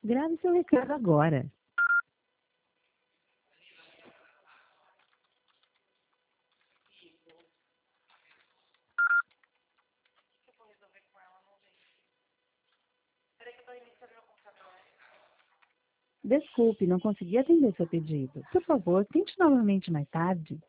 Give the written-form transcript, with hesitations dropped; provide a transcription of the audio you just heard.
Grave seu recado agora. Desculpe, não consegui atender seu pedido. Por favor, tente novamente mais tarde.